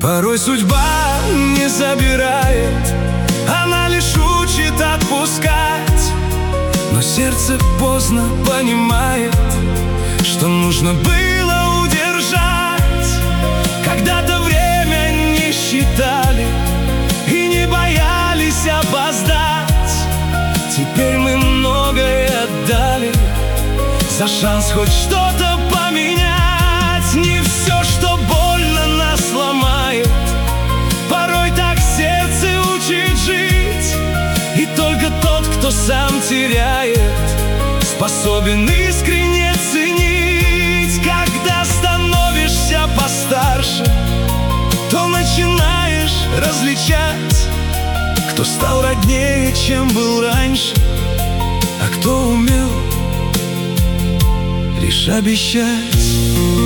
Порой судьба не забирает, она лишь учит отпускать. Но сердце поздно понимает, что нужно было удержать. Когда-то время не считали и не боялись опоздать. Теперь мы многое отдали за шанс хоть что-то поменять. Не все, что больно, нас ломает, порой так сердце учит жить. И только тот, кто сам теряет, способен искренне ценить. Когда становишься постарше, то начинаешь различать, кто стал роднее, чем был раньше, а кто умел лишь обещать.